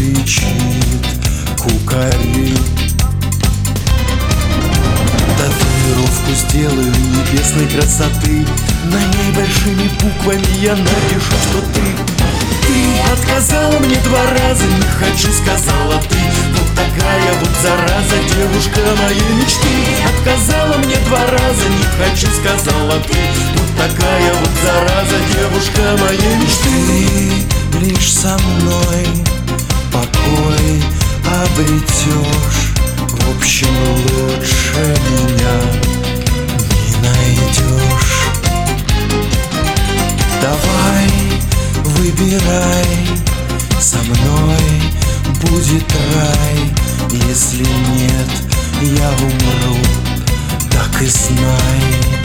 кричит кукари. Татуировку сделаю небесной красоты, на ней большими буквами я напишу, что ты отказала мне 2 раза, не хочу, сказала ты. Вот такая вот зараза, девушка моей мечты. Отказала мне 2 раза, не хочу, сказала ты. Вот такая вот зараза, девушка моей мечты. Ты лишь со мной покой обретешь, в общем, лучше меня не найдешь. Давай, выбирай, со мной будет рай. Если нет, я умру, так и знай.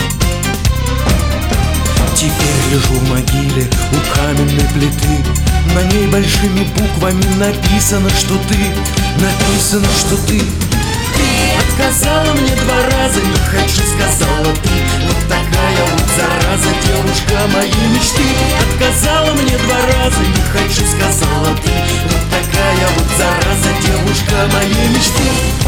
Теперь лежу в могиле у каменной плиты, на ней большими буквами написано, что ты. Написано, что ты отказала мне 2 раза, не хочу, сказала ты. Вот такая вот зараза, девушка моей мечты. Отказала мне 2 раза, не хочу, сказала ты. Вот такая вот зараза, девушка моей мечты.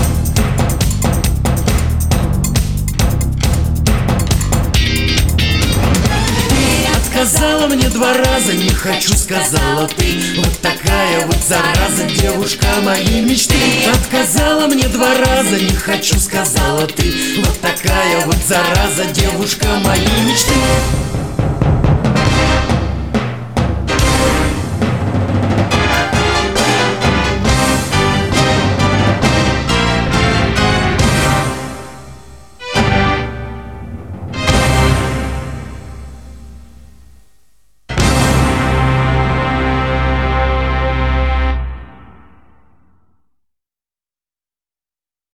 Отказала мне 2 раза, не хочу, сказала ты. Вот такая вот зараза, девушка моей мечты. Отказала мне 2 раза, не хочу, сказала ты. Вот такая вот зараза, девушка моей мечты.